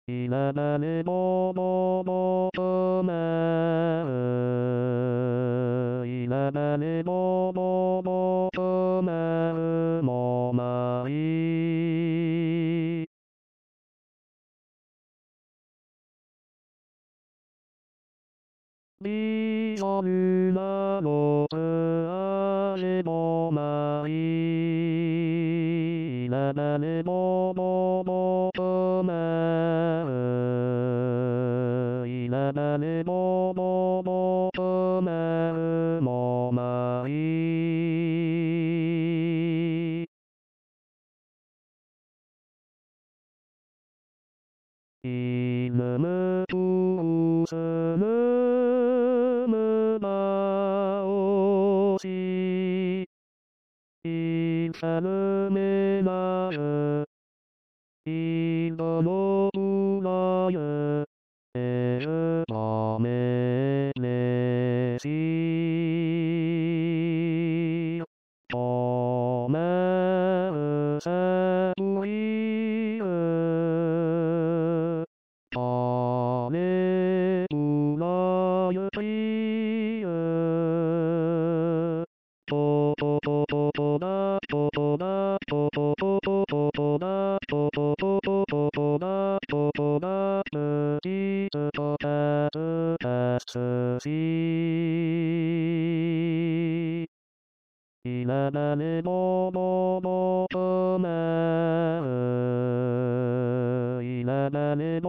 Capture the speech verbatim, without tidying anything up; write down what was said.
いらなれぼぼぼとまう。いらなれぼぼぼとまうもまい。リゾルラロプアジボマイ。いらなれぼぼぼとまう。いらなれぼぼぼとまうもまい。いぬむぷうすぬむまおし。いさぬめなゆ。いどのうらゆ。えるばめねし。とめうせういゆ。たねうらゆきゆ。とととととだととだととととととだととととととだととだむきつとたつたつし。いらなれぼぼぼとまう。いらなれ